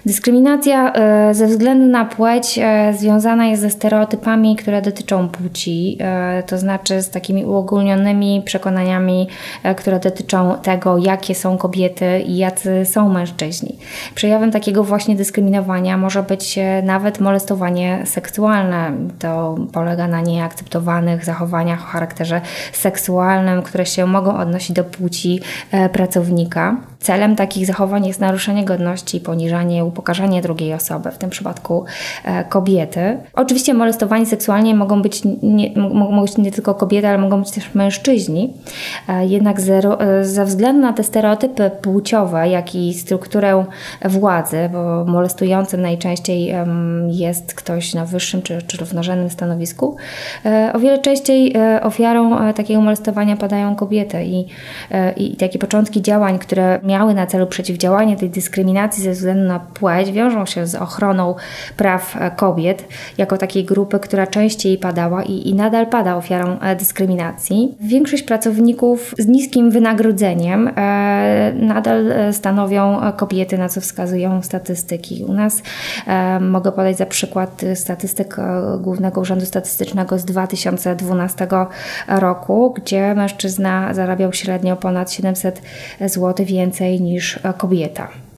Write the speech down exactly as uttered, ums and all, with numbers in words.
Dyskryminacja e, ze względu na płeć e, związana jest ze stereotypami, które dotyczą płci, e, to znaczy z takimi uogólnionymi przekonaniami, e, które dotyczą tego, jakie są kobiety i jacy są mężczyźni. Przejawem takiego właśnie dyskryminowania może być e, nawet molestowanie seksualne. To polega na nieakceptowanych zachowaniach o charakterze seksualnym, które się mogą odnosić do płci e, pracownika. Celem takich zachowań jest naruszenie godności, poniżanie, upokarzanie drugiej osoby, w tym przypadku e, kobiety. Oczywiście molestowani seksualnie mogą być nie, mogą być nie tylko kobiety, ale mogą być też mężczyźni. E, jednak zero, e, ze względu na te stereotypy płciowe, jak i strukturę władzy, bo molestującym najczęściej e, jest ktoś na wyższym czy, czy równorzędnym stanowisku, e, o wiele częściej e, ofiarą e, takiego molestowania padają kobiety i, e, i takie początki działań, które miały na celu przeciwdziałanie tej dyskryminacji ze względu na płeć, wiążą się z ochroną praw kobiet jako takiej grupy, która częściej padała i, i nadal pada ofiarą dyskryminacji. Większość pracowników z niskim wynagrodzeniem e, nadal stanowią kobiety, na co wskazują statystyki. U nas e, mogę podać za przykład statystyk Głównego Urzędu Statystycznego z dwa tysiące dwunastego roku, gdzie mężczyzna zarabiał średnio ponad siedemset złotych więcej niż kobieta.